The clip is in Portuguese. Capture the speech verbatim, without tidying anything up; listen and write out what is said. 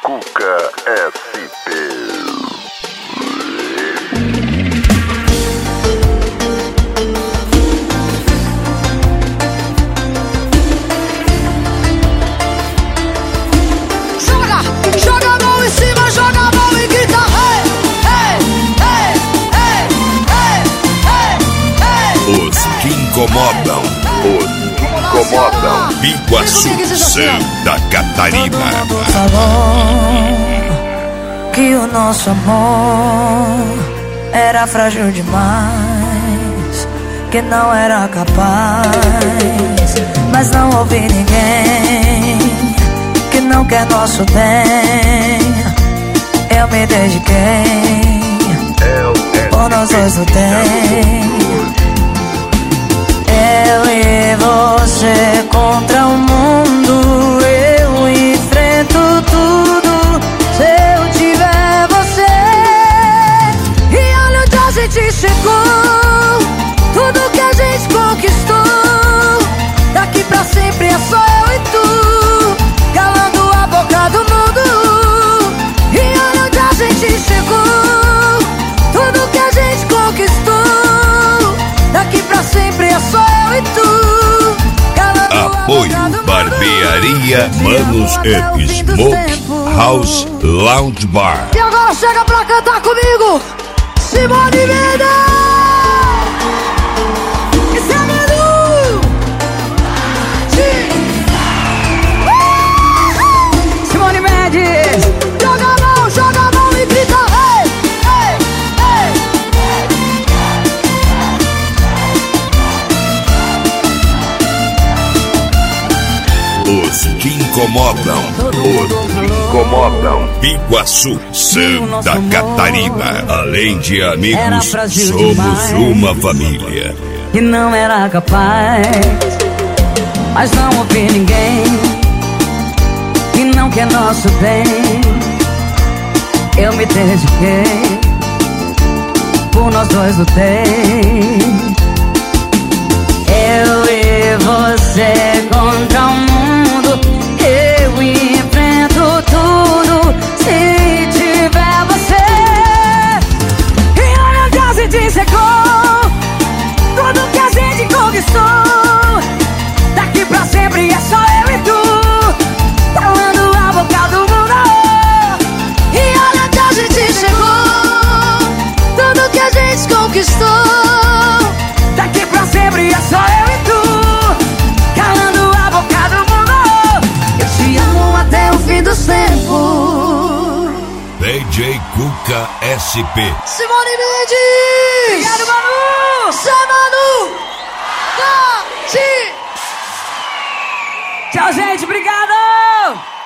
Cuca S P. Incomodam, Os que incomodam. Biguaçu, Santa Catarina. Falou que o nosso amor era frágil demais, que não era capaz, mas não ouvi ninguém que não quer nosso bem. Eu me dediquei, por nós dois não tem. Eu e você contra o mundo, eu enfrento tudo se eu tiver você. E olha onde a gente chegou, tudo que a gente conquistou. Daqui pra sempre é só eu e tu, calando a boca do mundo. E olha onde a gente chegou, tudo que a gente conquistou. Daqui pra sempre é só eu e tu, calando Apoio Barbearia Manos e Smoke House Lounge Bar. E agora chega pra cantar comigo, Simone Mendes. Esse é Menu. Simone Mendes. Joga a mão, joga a mão e grita hey, hey, hey. Os que incomodam, Os que incomodam. Biguaçu, Santa Catarina. Além de amigos, somos uma família. Que não era capaz, mas não ouvi ninguém que não quer nosso bem. Eu me dediquei, por nós dois lutei. Eu e você contra o mundo, eu enfrento tudo se tiver você. E olha onde a gente chegou, tudo que a gente conquistou. Daqui pra sempre é só eu e tu, calando a boca do mundo. E olha onde a gente chegou, tudo que a gente conquistou. Daqui pra sempre é só eu e tu, calando a boca do mundo. Eu te amo até o fim dos tempos. D J Cuca S P. Simone Mendes. Obrigado, Manu. Zé Manu. Tchau, gente. Obrigado.